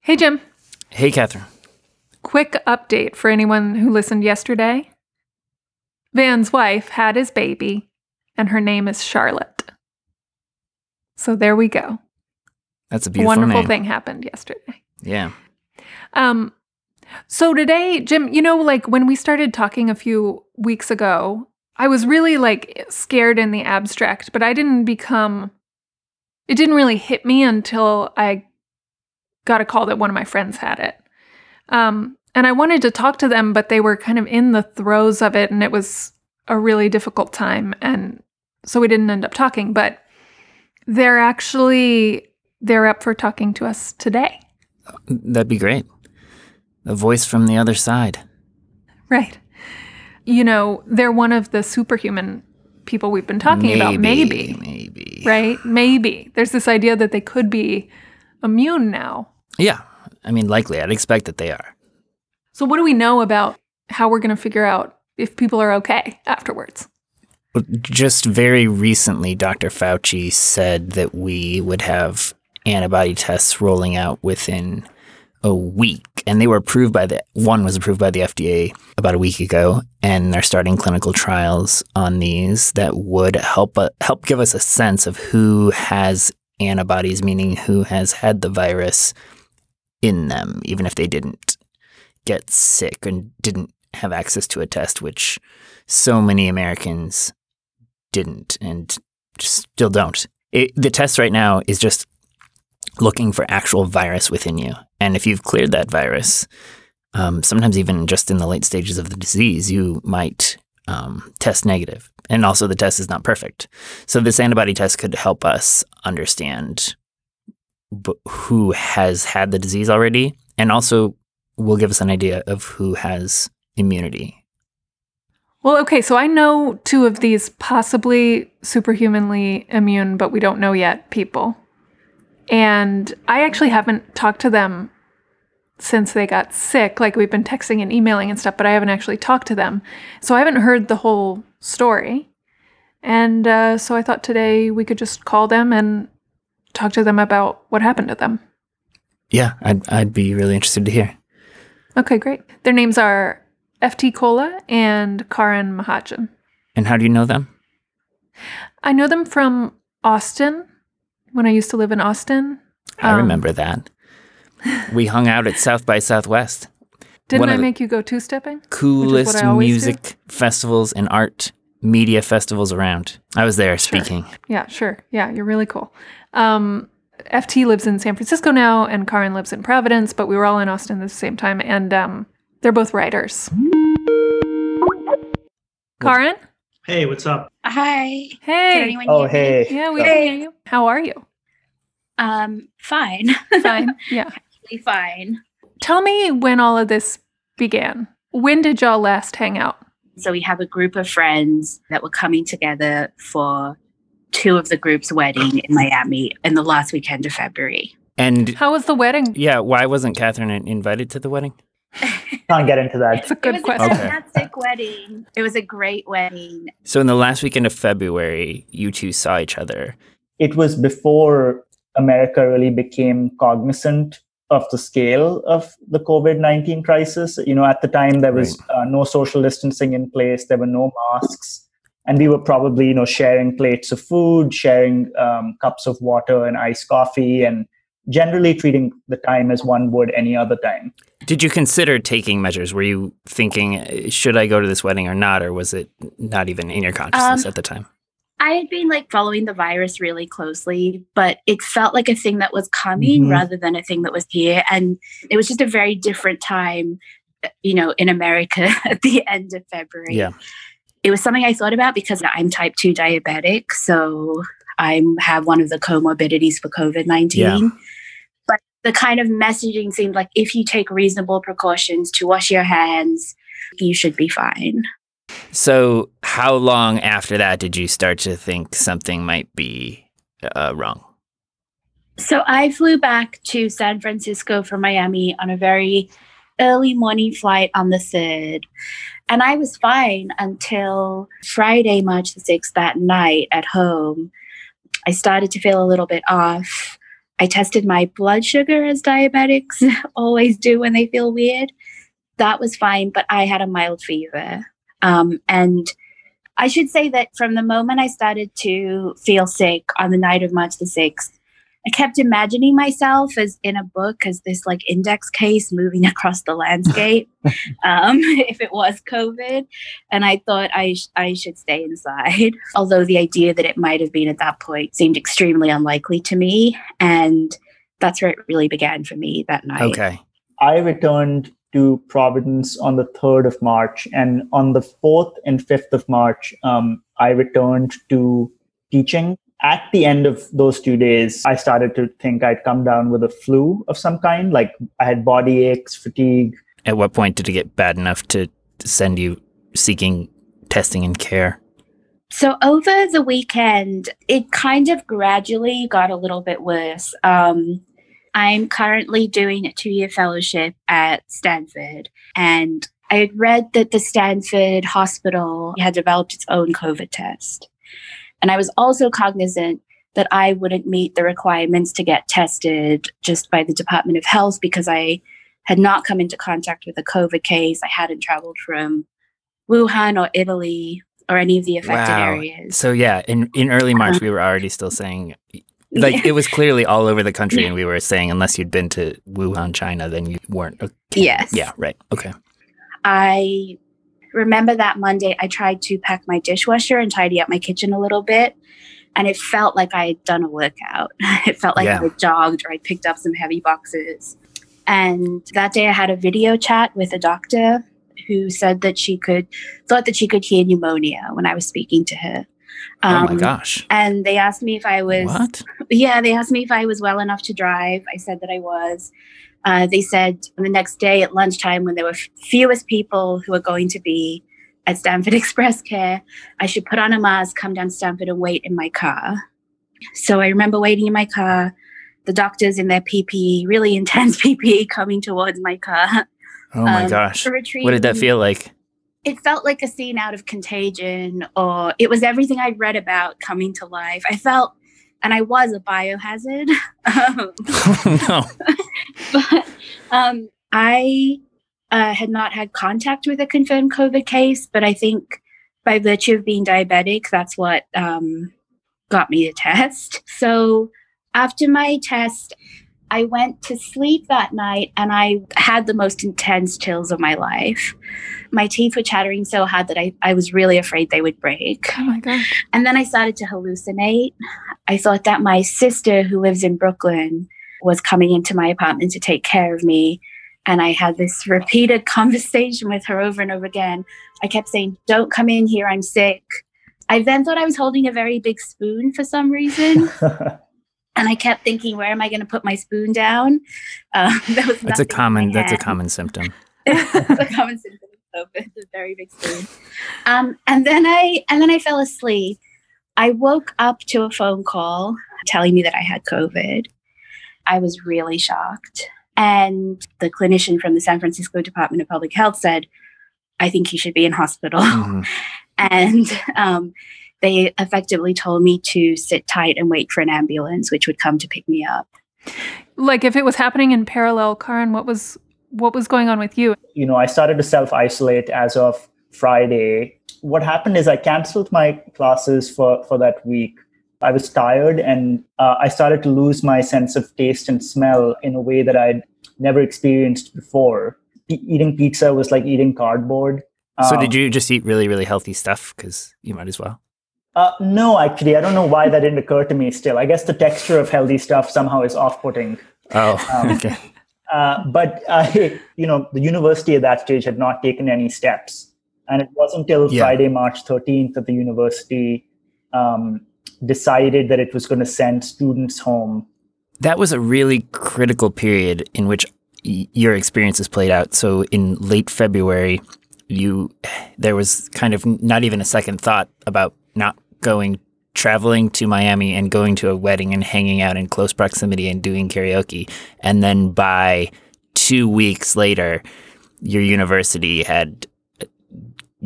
Hey, Jim. Hey, Catherine. Quick update for anyone who listened yesterday. Van's wife had his baby, and her name is Charlotte. So there we go. That's a beautiful wonderful name. thing happened yesterday. Yeah. So today, Jim, when we started talking a few weeks ago, I was really scared in the abstract, but it didn't really hit me until I got a call that one of my friends had it. And I wanted to talk to them, but they were kind of in the throes of it, and it was a really difficult time. And so we didn't end up talking, but they're up for talking to us today. That'd be great. A voice from the other side. Right. They're one of the superhuman people we've been talking about. Maybe. Right? Maybe. There's this idea that they could be immune now. Yeah. I mean, likely. I'd expect that they are. So what do we know about how we're going to figure out if people are okay afterwards? Just very recently, Dr. Fauci said that we would have antibody tests rolling out within a week. And they were one was approved by the FDA about a week ago, and they're starting clinical trials on these that would help give us a sense of who has antibodies, meaning who has had the virus in them, even if they didn't get sick and didn't have access to a test, which so many Americans didn't and still don't. The test right now is just looking for actual virus within you. And if you've cleared that virus, sometimes even just in the late stages of the disease, you might test negative. And also the test is not perfect. So this antibody test could help us understand who has had the disease already, and also will give us an idea of who has immunity. Well, okay, so I know two of these possibly superhumanly immune, but we don't know yet, people. And I actually haven't talked to them since they got sick. We've been texting and emailing and stuff, but I haven't actually talked to them. So I haven't heard the whole story. And so I thought today we could just call them and talk to them about what happened to them. Yeah, I'd be really interested to hear. Okay, great. Their names are FT Kola and Karan Mahajan. And how do you know them? I know them from Austin, when I used to live in Austin. I remember that. We hung out at South by Southwest. Didn't I make you go two-stepping? Coolest music festivals and art media festivals around. I was there speaking. Yeah, sure. Yeah, you're really cool. FT lives in San Francisco now, and Karan lives in Providence, but we were all in Austin at the same time, and they're both writers. Karan? Hey, what's up? Hi. Hey. Can anyone hear me? Hey. Yeah, we can hear you. How are you? Fine. Fine. Yeah. Actually fine. Tell me when all of this began. When did y'all last hang out? So we have a group of friends that were coming together for two of the group's wedding in Miami in the last weekend of February. And how was the wedding? Yeah, why wasn't Catherine invited to the wedding? Can't get into that. It's a good question. It was a fantastic wedding. It was a great wedding. So in the last weekend of February, you two saw each other. It was before America really became cognizant of the scale of the COVID-19 crisis. At the time, there was no social distancing in place. There were no masks. And we were probably, sharing plates of food, sharing cups of water and iced coffee, and generally treating the time as one would any other time. Did you consider taking measures? Were you thinking, should I go to this wedding or not? Or was it not even in your consciousness at the time? I had been following the virus really closely, but it felt like a thing that was coming rather than a thing that was here. And it was just a very different time, in America at the end of February. Yeah. It was something I thought about because I'm type 2 diabetic. So I have one of the comorbidities for COVID-19. Yeah. But the kind of messaging seemed like if you take reasonable precautions to wash your hands, you should be fine. So how long after that did you start to think something might be wrong? So I flew back to San Francisco from Miami on a very early morning flight on the 3rd. And I was fine until Friday, March the 6th, that night at home. I started to feel a little bit off. I tested my blood sugar, as diabetics always do when they feel weird. That was fine, but I had a mild fever. And I should say that from the moment I started to feel sick on the night of March the 6th, I kept imagining myself as in a book as this like index case moving across the landscape if it was COVID. And I thought I should stay inside, although the idea that it might have been at that point seemed extremely unlikely to me. And that's where it really began for me that night. Okay. I returned to Providence on the 3rd of March. And on the 4th and 5th of March, I returned to teaching. At the end of those 2 days, I started to think I'd come down with a flu of some kind. Like I had body aches, fatigue. At what point did it get bad enough to send you seeking testing and care? So over the weekend, it kind of gradually got a little bit worse. I'm currently doing a 2-year fellowship at Stanford, and I had read that the Stanford hospital had developed its own COVID test. And I was also cognizant that I wouldn't meet the requirements to get tested just by the Department of Health because I had not come into contact with a COVID case. I hadn't traveled from Wuhan or Italy or any of the affected areas. So yeah, in early March, we were already still saying, like, it was clearly all over the country, and we were saying unless you'd been to Wuhan, China, then you weren't. Okay. Yes. Yeah, right. Okay. I remember that Monday, I tried to pack my dishwasher and tidy up my kitchen a little bit. And it felt like I had done a workout. It felt like I had jogged or I picked up some heavy boxes. And that day I had a video chat with a doctor who said that thought that she could hear pneumonia when I was speaking to her. Oh my gosh. And they asked me if I was, What? Yeah, they asked me if I was well enough to drive. I said that I was. They said the next day at lunchtime, when there were fewest people who were going to be at Stanford Express Care, I should put on a mask, come down Stanford and wait in my car. So I remember waiting in my car, the doctors in their PPE, really intense PPE, coming towards my car. Oh my gosh. What did that feel like? It felt like a scene out of Contagion, or it was everything I'd read about coming to life. I felt, and I was a biohazard. No. But I had not had contact with a confirmed COVID case, but I think by virtue of being diabetic, that's what got me the test. So after my test, I went to sleep that night and I had the most intense chills of my life. My teeth were chattering so hard that I was really afraid they would break. Oh my God. And then I started to hallucinate. I thought that my sister, who lives in Brooklyn, was coming into my apartment to take care of me. And I had this repeated conversation with her over and over again. I kept saying, "Don't come in here, I'm sick." I then thought I was holding a very big spoon for some reason. And I kept thinking, where am I going to put my spoon down? That's a common symptom. It's a common symptom of COVID. It's a very big spoon. And then I fell asleep. I woke up to a phone call telling me that I had COVID. I was really shocked. And the clinician from the San Francisco Department of Public Health said, "I think you should be in hospital." Mm-hmm. And they effectively told me to sit tight and wait for an ambulance, which would come to pick me up. Like, if it was happening in parallel, Karan, what was going on with you? I started to self-isolate as of Friday. What happened is I canceled my classes for that week. I was tired and I started to lose my sense of taste and smell in a way that I'd never experienced before. Eating pizza was like eating cardboard. So did you just eat really, really healthy stuff? Because you might as well. No, actually, I don't know why that didn't occur to me still. I guess the texture of healthy stuff somehow is off-putting. Oh, okay. But the university at that stage had not taken any steps. And it wasn't until Friday, March 13th that the university decided that it was going to send students home. That was a really critical period in which your experiences played out. So in late February, there was kind of not even a second thought about not traveling to Miami and going to a wedding and hanging out in close proximity and doing karaoke. And then by 2 weeks later, your university had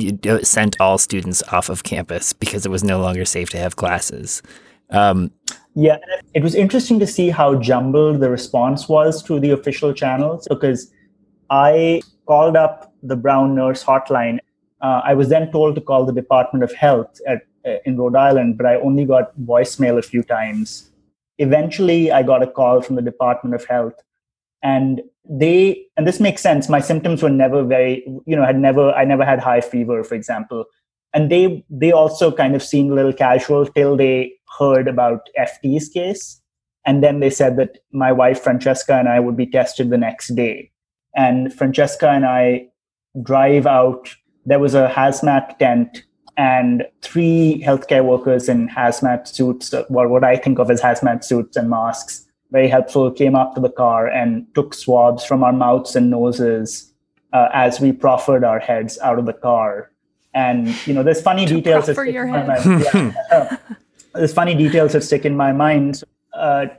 sent all students off of campus because it was no longer safe to have classes. Yeah, it was interesting to see how jumbled the response was to the official channels, because I called up the Brown Nurse hotline. I was then told to call the Department of Health in Rhode Island, but I only got voicemail a few times. Eventually, I got a call from the Department of Health, and this makes sense. My symptoms were never very, I never had high fever, for example. And they also kind of seemed a little casual till they heard about FT's case. And then they said that my wife, Francesca, and I would be tested the next day. And Francesca and I drive out. There was a hazmat tent and 3 healthcare workers in hazmat suits, what I think of as hazmat suits and masks, very helpful, came up to the car and took swabs from our mouths and noses as we proffered our heads out of the car. And, there's funny details that stick in my mind. There's funny details that stick in my mind. About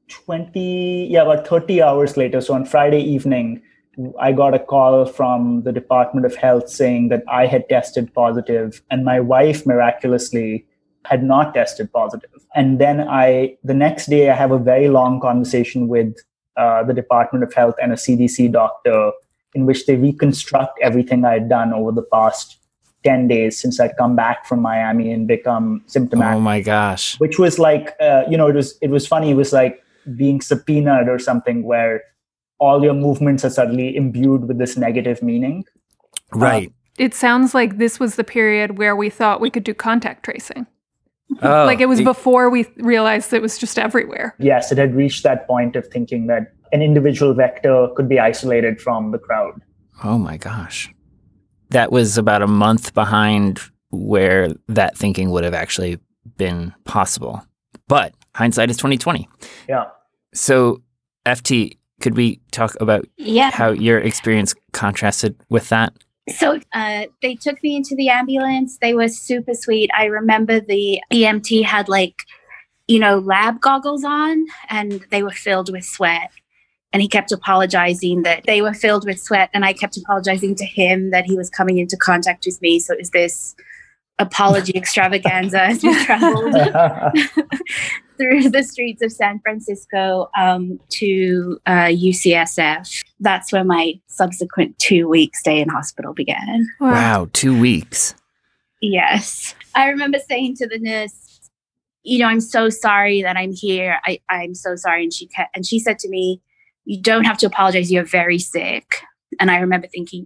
30 hours later, so on Friday evening, I got a call from the Department of Health saying that I had tested positive and my wife miraculously had not tested positive. And then the next day, I have a very long conversation with the Department of Health and a CDC doctor in which they reconstruct everything I had done over the past 10 days since I'd come back from Miami and become symptomatic. Oh my gosh. Which was like, it was funny. It was like being subpoenaed or something where all your movements are suddenly imbued with this negative meaning. Right. It sounds like this was the period where we thought we could do contact tracing. Oh, Like it was before we realized it was just everywhere. Yes, it had reached that point of thinking that an individual vector could be isolated from the crowd. Oh my gosh. That was about a month behind where that thinking would have actually been possible. But hindsight is 2020. Yeah. So, FT, could we talk about Yeah. how your experience contrasted with that? So they took me into the ambulance. They were super sweet. I remember the EMT had lab goggles on and they were filled with sweat. And he kept apologizing that they were filled with sweat. And I kept apologizing to him that he was coming into contact with me. So it was this apology extravaganza as we traveled through the streets of San Francisco to UCSF. That's where my subsequent 2-week stay in hospital began. Wow, 2 weeks. Yes. I remember saying to the nurse, I'm so sorry that I'm here. I'm so sorry. And she said to me, you don't have to apologize. You're very sick. And I remember thinking,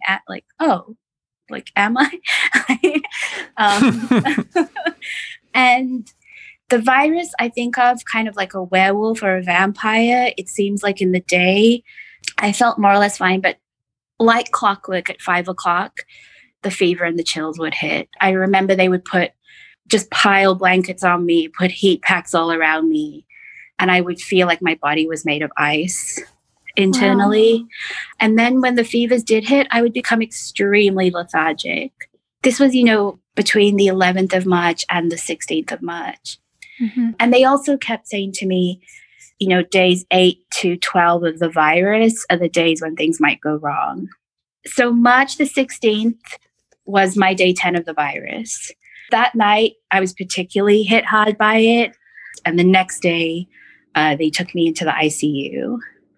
am I? And the virus, I think of kind of like a werewolf or a vampire. It seems like in the day, I felt more or less fine, but like clockwork at 5 o'clock, the fever and the chills would hit. I remember they would just pile blankets on me, put heat packs all around me, and I would feel like my body was made of ice internally. Wow. And then when the fevers did hit, I would become extremely lethargic. This was, between the 11th of March and the 16th of March. Mm-hmm. And they also kept saying to me, days 8 to 12 of the virus are the days when things might go wrong. So March the 16th was my day 10 of the virus. That night, I was particularly hit hard by it. And the next day, they took me into the ICU.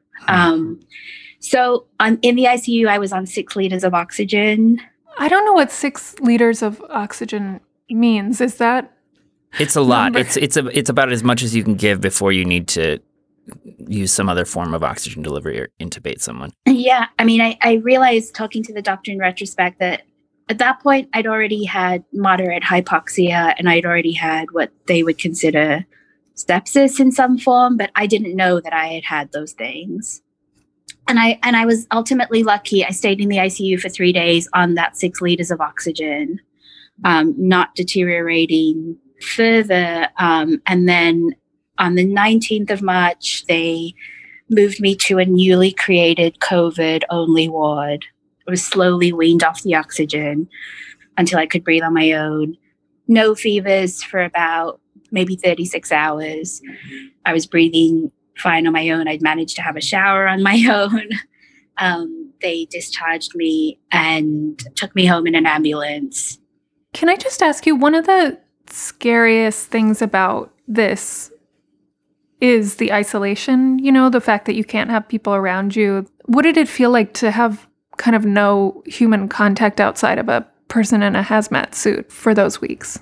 So in the ICU, I was on 6 liters of oxygen. I don't know what 6 liters of oxygen means. Is that? It's a lot. It's about as much as you can give before you need to use some other form of oxygen delivery or intubate someone. Yeah. I mean, I realized talking to the doctor in retrospect that at that point, I'd already had moderate hypoxia and I'd already had what they would consider sepsis in some form, but I didn't know that I had those things. And I was ultimately lucky. I stayed in the ICU for 3 days on that 6 liters of oxygen, not deteriorating further. And then on the 19th of March, they moved me to a newly created COVID-only ward. I was slowly weaned off the oxygen until I could breathe on my own. No fevers for about maybe 36 hours. I was breathing fine on my own. I'd managed to have a shower on my own. They discharged me and took me home in an ambulance. Can I just ask you, one of the scariest things about this is the isolation, the fact that you can't have people around you. What did it feel like to have kind of no human contact outside of a person in a hazmat suit for those weeks?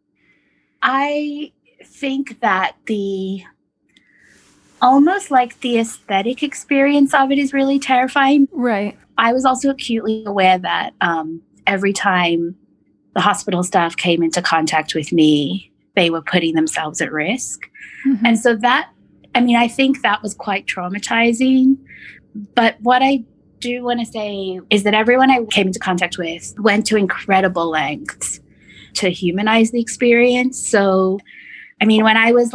I think that almost like the aesthetic experience of it is really terrifying. Right. I was also acutely aware that every time the hospital staff came into contact with me, they were putting themselves at risk. Mm-hmm. And so I think that was quite traumatizing. But what I do want to say is that everyone I came into contact with went to incredible lengths to humanize the experience. So, when I was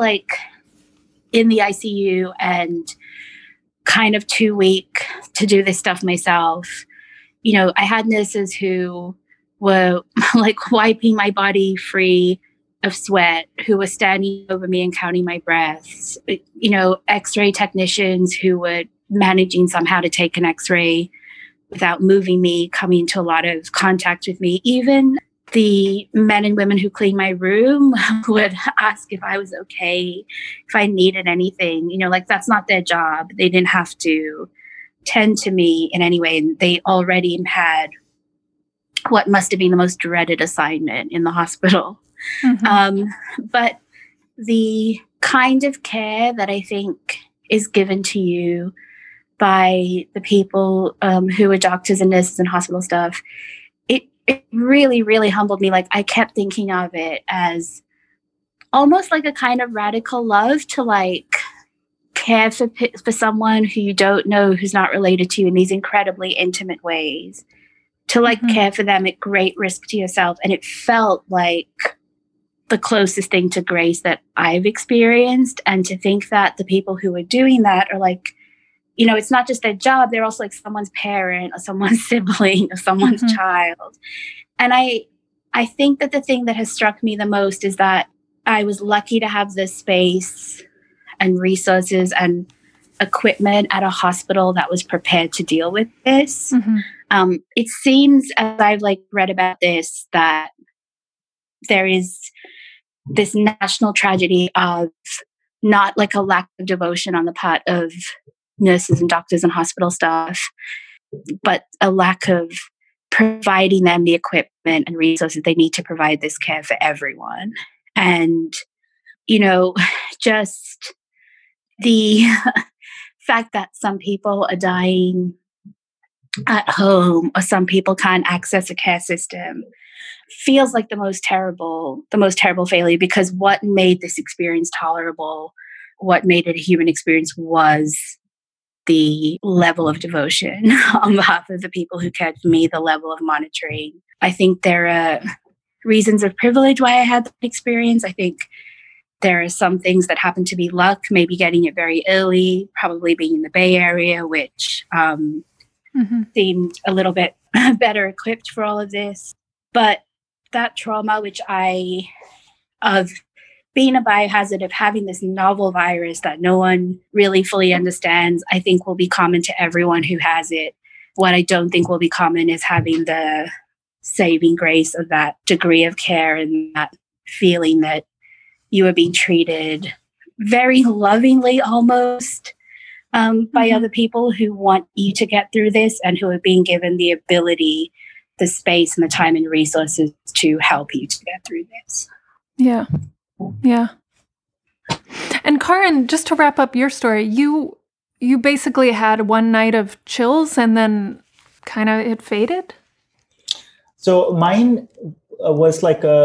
in the ICU and kind of too weak to do this stuff myself, I had nurses who were wiping my body free of sweat, who were standing over me and counting my breaths, X-ray technicians who were managing somehow to take an X-ray without moving me, coming into a lot of contact with me. Even the men and women who clean my room would ask if I was okay, if I needed anything. That's not their job. They didn't have to tend to me in any way. And they already had what must have been the most dreaded assignment in the hospital. Mm-hmm. But the kind of care that I think is given to you by the people who are doctors and nurses and hospital staff, it really, really humbled me. I kept thinking of it as almost like a kind of radical love to care for someone who you don't know, who's not related to you in these incredibly intimate ways, to mm-hmm. care for them at great risk to yourself. And it felt like the closest thing to grace that I've experienced. And to think that the people who are doing that are it's not just their job, they're also someone's parent or someone's sibling or someone's mm-hmm. child. And I think that the thing that has struck me the most is that I was lucky to have the space and resources and equipment at a hospital that was prepared to deal with this. Mm-hmm. It seems, as I've read about this, that there is this national tragedy of not a lack of devotion on the part of nurses and doctors and hospital staff, but a lack of providing them the equipment and resources they need to provide this care for everyone. And, just the fact that some people are dying at home or some people can't access a care system feels like the most terrible failure, because what made this experience tolerable, what made it a human experience, was the level of devotion on behalf of the people who cared for me, the level of monitoring. I think there are reasons of privilege why I had that experience. I think there are some things that happen to be luck, maybe getting it very early, probably being in the Bay Area, which mm-hmm. seemed a little bit better equipped for all of this. But that trauma, of being a biohazard, of having this novel virus that no one really fully understands, I think will be common to everyone who has it. What I don't think will be common is having the saving grace of that degree of care and that feeling that you are being treated very lovingly almost by mm-hmm. other people who want you to get through this and who are being given the ability, the space and the time and resources to help you to get through this. Yeah. Yeah. And Karin, just to wrap up your story, you basically had one night of chills and then kind of it faded? So mine was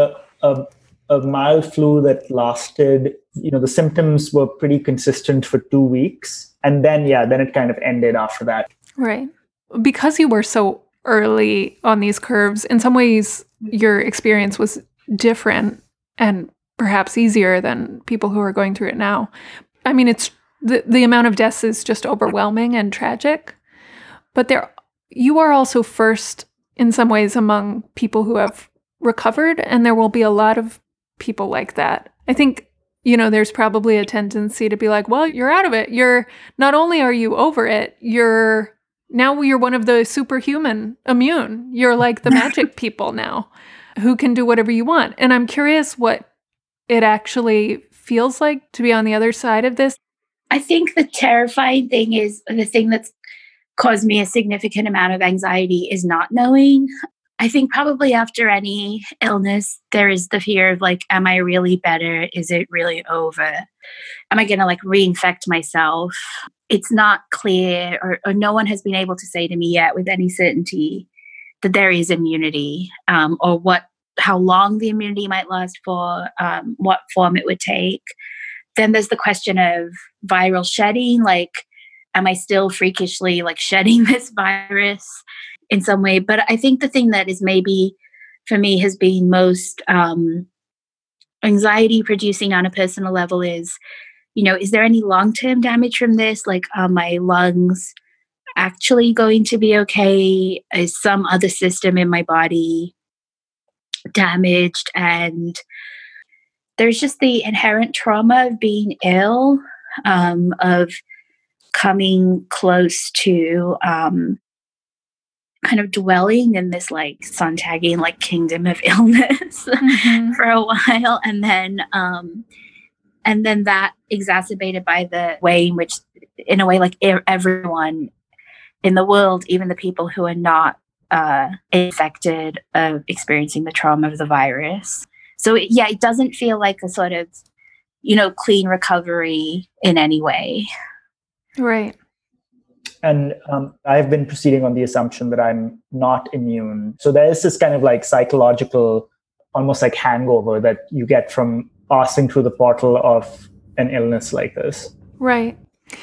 a mild flu that lasted, the symptoms were pretty consistent for 2 weeks. And then it kind of ended after that. Right. Because you were so early on these curves, in some ways your experience was different and perhaps easier than people who are going through it now. It's the amount of deaths is just overwhelming and tragic. But you are also first in some ways among people who have recovered, and there will be a lot of people like that. I think, there's probably a tendency to be like, well, you're out of it. Not only are you over it, you're one of the superhuman immune. You're like the magic people now who can do whatever you want. And I'm curious what it actually feels like to be on the other side of this. I think the terrifying thing is the thing that's caused me a significant amount of anxiety is not knowing. I think probably after any illness, there is the fear of like, am I really better? Is it really over? Am I going to like reinfect myself? It's not clear, or no one has been able to say to me yet with any certainty that there is immunity, or how long the immunity might last for, what form it would take. Then there's the question of viral shedding. Like, am I still freakishly like shedding this virus in some way? But I think the thing that is maybe for me has been most anxiety producing on a personal level is, is there any long-term damage from this? Like, are my lungs actually going to be okay? Is some other system in my body damaged? And there's just the inherent trauma of being ill, of coming close to kind of dwelling in this like Sontagian like kingdom of illness for a while, and then that exacerbated by the way in which, in a way, like everyone in the world, even the people who are not infected, of experiencing the trauma of the virus. So it doesn't feel like a sort of, clean recovery in any way. Right. And I've been proceeding on the assumption that I'm not immune. So there is this kind of like psychological, almost like hangover that you get from passing through the portal of an illness like this. Right.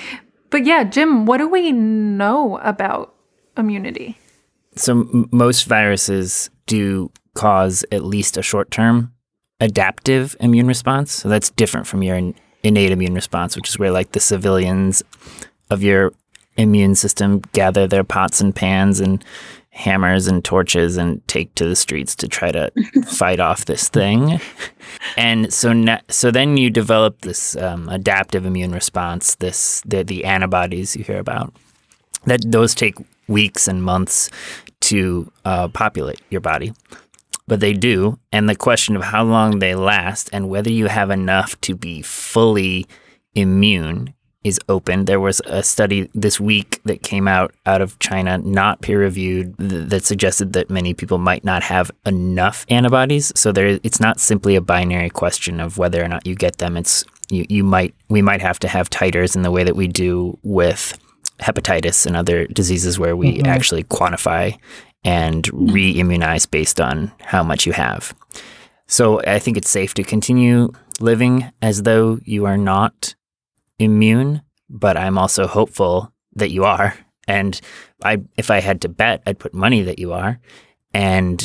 But yeah, Jim, what do we know about immunity? So most viruses do cause at least a short-term adaptive immune response. So that's different from your innate immune response, which is where like the civilians of your immune system gather their pots and pans and hammers and torches and take to the streets to try to fight off this thing. And so then you develop this adaptive immune response, the antibodies you hear about. Those take weeks and months to populate your body. But they do, and the question of how long they last and whether you have enough to be fully immune is open. There was a study this week that came out of China, not peer-reviewed, that suggested that many people might not have enough antibodies. So it's not simply a binary question of whether or not you get them. It's we might have to have titers in the way that we do with hepatitis and other diseases where we actually quantify and re-immunize based on how much you have. So I think it's safe to continue living as though you are not immune, but I'm also hopeful that you are. And if I had to bet, I'd put money that you are, and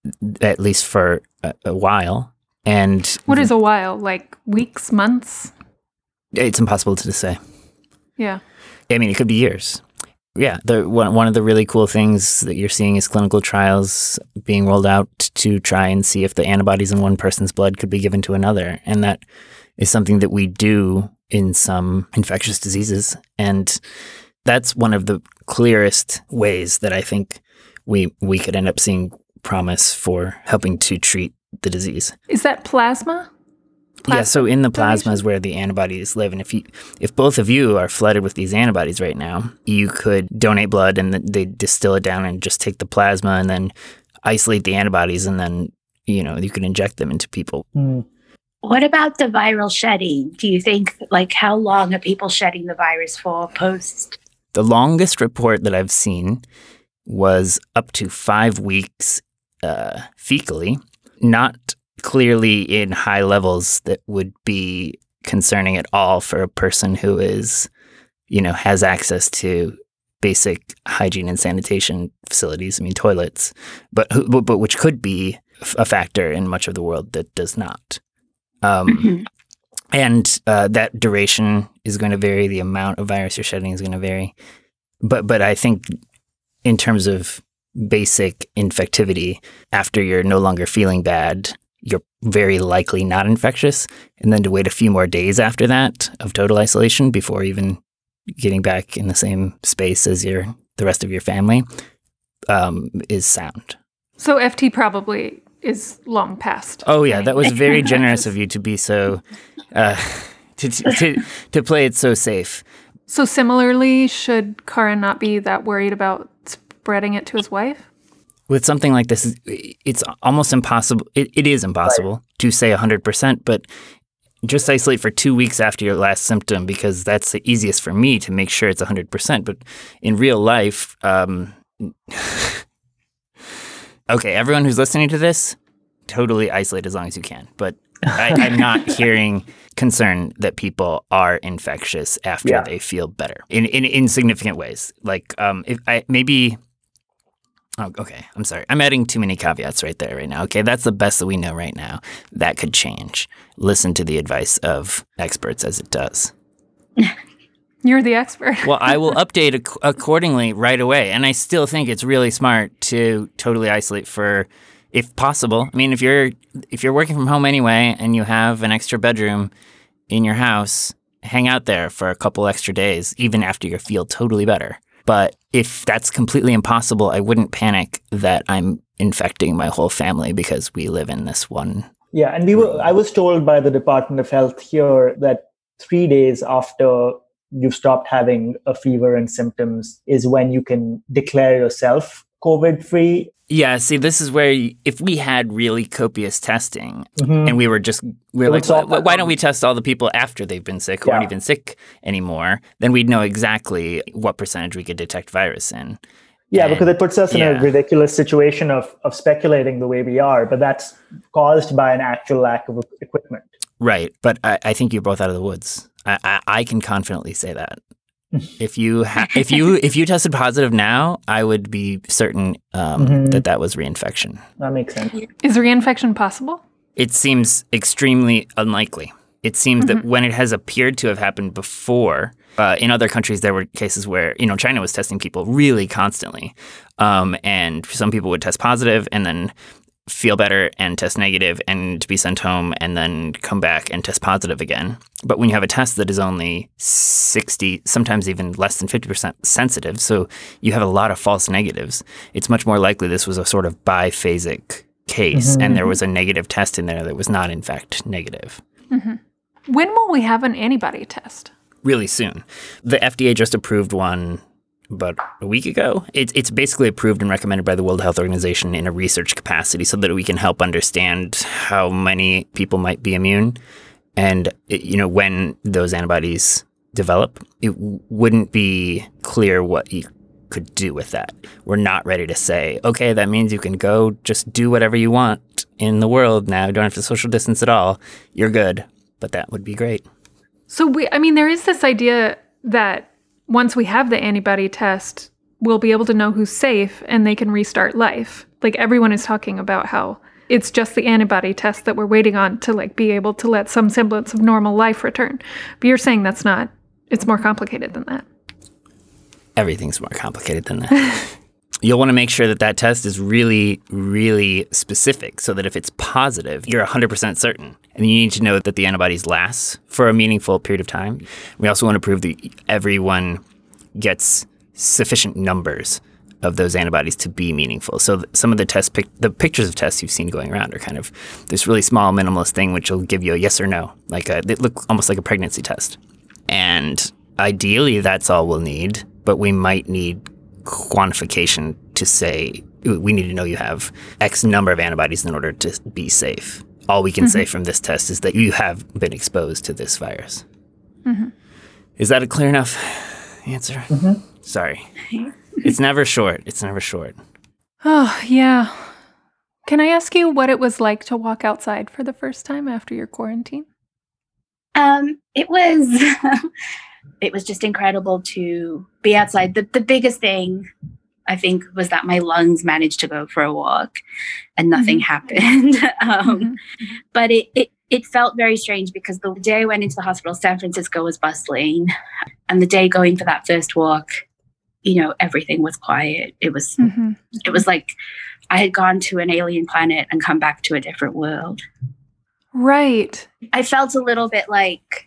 at least for a while. And what is a while? Like weeks, months? It's impossible to say. Yeah. I mean, it could be years. Yeah, one of the really cool things that you're seeing is clinical trials being rolled out to try and see if the antibodies in one person's blood could be given to another. And that is something that we do in some infectious diseases. And that's one of the clearest ways that I think we could end up seeing promise for helping to treat the disease. Is that plasma? Yeah, so in the plasma is where the antibodies live. And if both of you are flooded with these antibodies right now, you could donate blood and they distill it down and just take the plasma and then isolate the antibodies, and then, you can inject them into people. What about the viral shedding? Do you think, like, how long are people shedding the virus for post? The longest report that I've seen was up to 5 weeks fecally, not clearly in high levels that would be concerning at all for a person who is, has access to basic hygiene and sanitation facilities, toilets, but which could be a factor in much of the world that does not. And that duration is going to vary. The amount of virus you're shedding is going to vary. But I think in terms of basic infectivity, after you're no longer feeling bad, you're very likely not infectious. And then to wait a few more days after that of total isolation before even getting back in the same space as the rest of your family is sound. So FT probably is long past. Oh, yeah. That was very generous of you to be so to play it so safe. So similarly, should Karan not be that worried about spreading it to his wife? With something like this, it's almost impossible. It is impossible to say 100%, but just isolate for 2 weeks after your last symptom, because that's the easiest for me to make sure it's 100%. But in real life, okay, everyone who's listening to this, totally isolate as long as you can. But I'm not hearing concern that people are infectious after they feel better in significant ways. Like if I maybe. Oh, okay. I'm sorry. I'm adding too many caveats right now. Okay, that's the best that we know right now. That could change. Listen to the advice of experts as it does. You're the expert. Well, I will update accordingly right away. And I still think it's really smart to totally isolate for, if possible. I mean, if you're working from home anyway and you have an extra bedroom in your house, hang out there for a couple extra days, even after you feel totally better. But if that's completely impossible, I wouldn't panic that I'm infecting my whole family because we live in this one. Yeah, and I was told by the Department of Health here that 3 days after you've stopped having a fever and symptoms is when you can declare yourself COVID-free. Yeah, see, this is where if we had really copious testing and we're like, why don't we test all the people after they've been sick who aren't even sick anymore? Then we'd know exactly what percentage we could detect virus in. Yeah, because it puts us in a ridiculous situation of speculating the way we are, but that's caused by an actual lack of equipment. Right, but I think you're both out of the woods. I can confidently say that. If you tested positive now, I would be certain that was reinfection. That makes sense. Is reinfection possible? It seems extremely unlikely. It seems that when it has appeared to have happened before, in other countries there were cases where China was testing people really constantly, and some people would test positive and then feel better and test negative and be sent home and then come back and test positive again. But when you have a test that is only 60, sometimes even less than 50% sensitive, so you have a lot of false negatives, it's much more likely this was a sort of biphasic case and there was a negative test in there that was not in fact negative. When will we have an antibody test? Really soon. The FDA just approved one about a week ago. It's basically approved and recommended by the World Health Organization in a research capacity so that we can help understand how many people might be immune. And, when those antibodies develop, it wouldn't be clear what you could do with that. We're not ready to say, okay, that means you can go just do whatever you want in the world now. You don't have to social distance at all. You're good. But that would be great. So there is this idea that once we have the antibody test, we'll be able to know who's safe and they can restart life. Like everyone is talking about how it's just the antibody test that we're waiting on to be able to let some semblance of normal life return. But you're saying that's not, it's more complicated than that. Everything's more complicated than that. You'll want to make sure that test is really, really specific so that if it's positive, you're 100% certain. And you need to know that the antibodies last for a meaningful period of time. We also want to prove that everyone gets sufficient numbers of those antibodies to be meaningful. So some of the the pictures of tests you've seen going around are kind of this really small minimalist thing which will give you a yes or no. They look almost like a pregnancy test. And ideally, that's all we'll need, but we might need quantification to say, we need to know you have X number of antibodies in order to be safe. All we can say from this test is that you have been exposed to this virus. Is that a clear enough answer? Sorry. It's never short. Oh, yeah. Can I ask you what it was like to walk outside for the first time after your quarantine? It was just incredible to be outside. The biggest thing, I think, was that my lungs managed to go for a walk and nothing happened. But it felt very strange because the day I went into the hospital, San Francisco was bustling. And the day going for that first walk, everything was quiet. It was like I had gone to an alien planet and come back to a different world. Right. I felt a little bit like,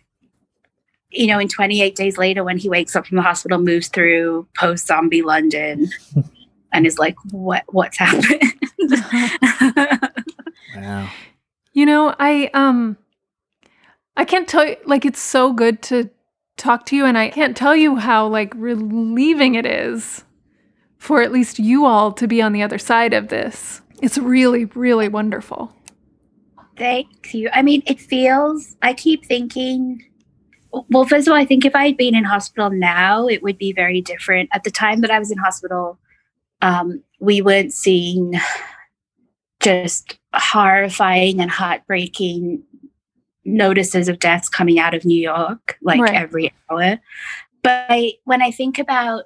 in 28 Days Later, when he wakes up from the hospital, moves through post-zombie London and is like, what's happened? Wow. I can't tell you, like, it's so good to talk to you, and I can't tell you how, like, relieving it is for at least you all to be on the other side of this. It's really, really wonderful. Thank you. I mean, I keep thinking, well, first of all, I think if I had been in hospital now, it would be very different. At the time that I was in hospital, we weren't seeing just horrifying and heartbreaking notices of deaths coming out of New York, like every hour. But when I think about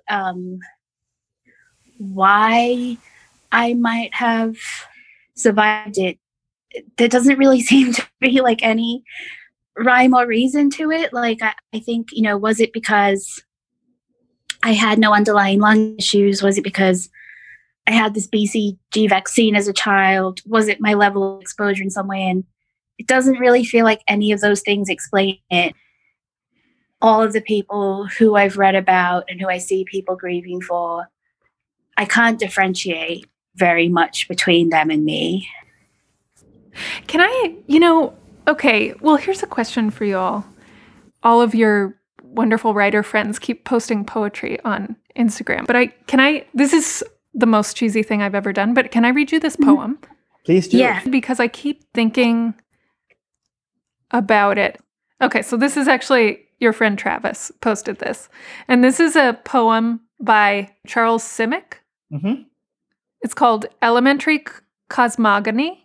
why I might have survived it, there doesn't really seem to be like any rhyme or reason to it. Like, I think, was it because I had no underlying lung issues? Was it because I had this BCG vaccine as a child? Was it my level of exposure in some way? And it doesn't really feel like any of those things explain it. All of the people who I've read about and who I see people grieving for, I can't differentiate very much between them and me. Can I, okay, well, here's a question for you all. All of your wonderful writer friends keep posting poetry on Instagram, but this is the most cheesy thing I've ever done, but can I read you this poem? Please do. Yeah. Because I keep thinking about it. Okay, so this is actually your friend Travis posted this. And this is a poem by Charles Simic. Mm-hmm. It's called Elementary Cosmogony.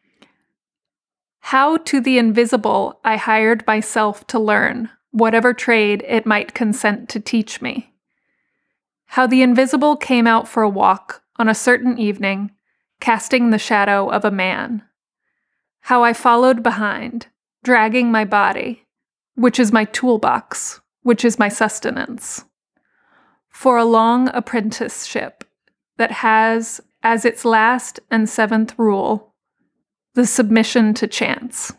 How to the invisible I hired myself to learn, whatever trade it might consent to teach me. How the invisible came out for a walk on a certain evening, casting the shadow of a man. How I followed behind, dragging my body, which is my toolbox, which is my sustenance, for a long apprenticeship that has as its last and seventh rule the submission to chance.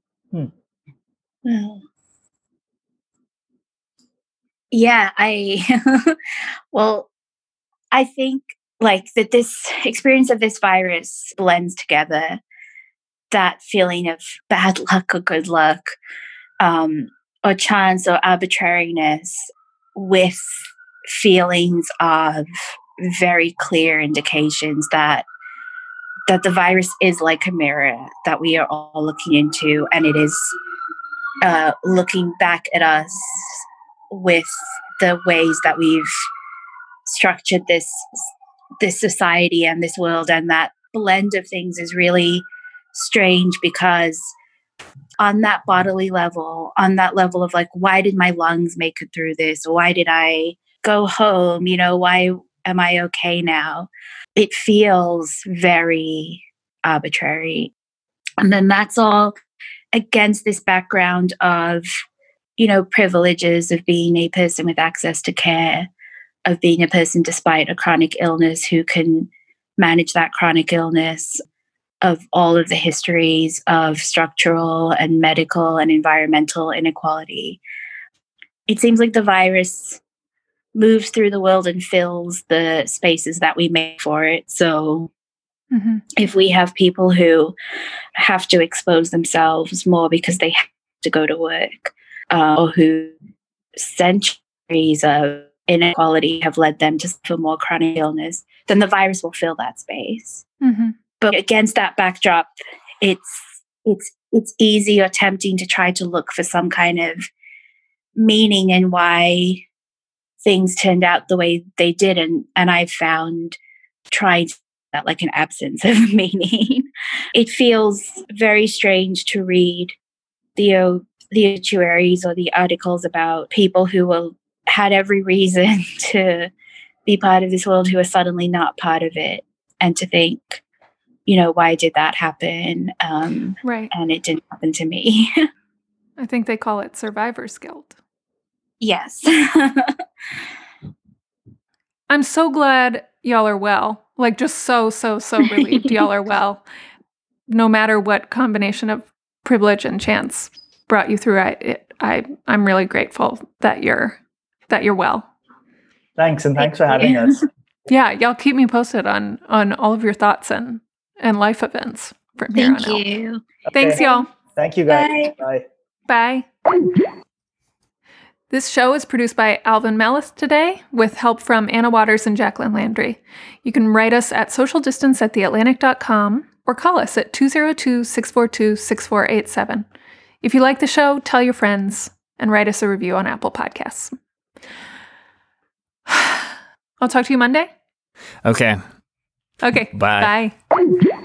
Yeah, well, I think like that this experience of this virus blends together that feeling of bad luck or good luck, or chance or arbitrariness with feelings of very clear indications that the virus is like a mirror that we are all looking into, and it is looking back at us with the ways that we've structured this society and this world. And that blend of things is really strange because on that bodily level, on that level of like, why did my lungs make it through this? Why did I go home? Why am I okay now? It feels very arbitrary. And then that's all against this background of, privileges of being a person with access to care, of being a person despite a chronic illness who can manage that chronic illness, of all of the histories of structural and medical and environmental inequality. It seems like the virus moves through the world and fills the spaces that we make for it. So if we have people who have to expose themselves more because they have to go to work, or who centuries of inequality have led them to suffer more chronic illness, then the virus will fill that space. But against that backdrop, it's easy or tempting to try to look for some kind of meaning in why things turned out the way they did. And I've found trying to that like an absence of meaning. It feels very strange to read the obituaries or the articles about people who had every reason to be part of this world who are suddenly not part of it, and to think, why did that happen? Right. And it didn't happen to me. I think they call it survivor's guilt. Yes. I'm so glad y'all are well. Like, just so relieved y'all are well. No matter what combination of privilege and chance brought you through, I'm really grateful that you're well. Thanks, and thanks for having us. Yeah, y'all keep me posted on all of your thoughts and life events from here on out. Thank you. Thanks, y'all. Thank you, guys. Bye. Bye. Bye. This show is produced by Alvin Mellis today, with help from Anna Waters and Jacqueline Landry. You can write us at socialdistance@theatlantic.com or call us at 202-642-6487. If you like the show, tell your friends and write us a review on Apple Podcasts. I'll talk to you Monday. Okay. Okay. Bye. Bye.